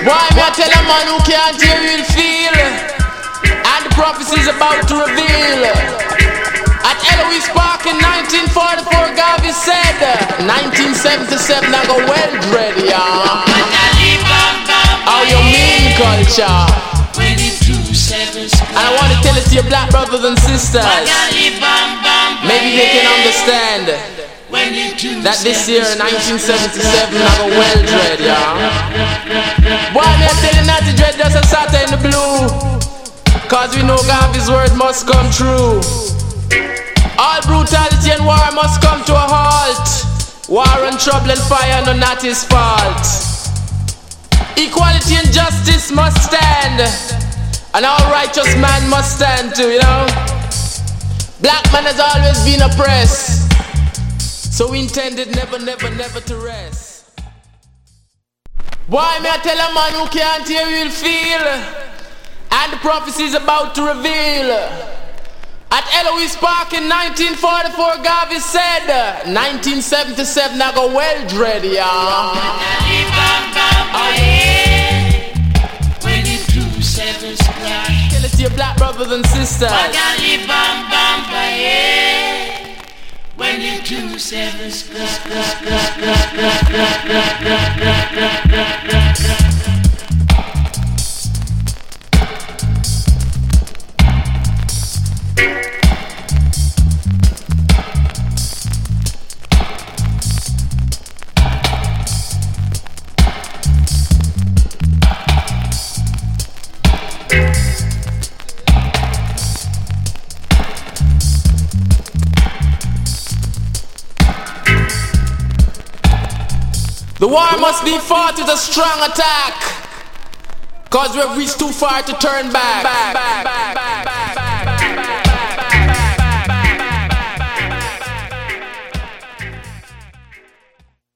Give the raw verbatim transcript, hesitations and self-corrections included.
Why me I tell a man who can't hear will feel, and the prophecy's about to reveal. At Eloise Park in nineteen forty-four, Garvey said, nineteen seventy-seven I go well dread, yeah. How you mean culture? And I want to tell it to your black brothers and sisters. Maybe they can understand that this year, nineteen seventy-seven, I go well dread, yeah. Why me I tell you not to dread just a Saturday in the blue? Cause we know Garvey's word must come true. All brutality and war must come to a halt. War and trouble and fire, no, not his fault. Equality and justice must stand, and all righteous man must stand too, you know. Black man has always been oppressed, so we intended never, never, never to rest. Why me I tell a man who can't hear will feel, and the prophecy's about to reveal. At Eloise Park in nineteen forty-four, Garvey said, nineteen seventy-seven I go well dread, yeah. When it two sevens cry, tell it to your black brothers and sisters. When it two sevens cry. The war must be fought with a strong attack, cause we've reached too far to turn back. back, back, back, back.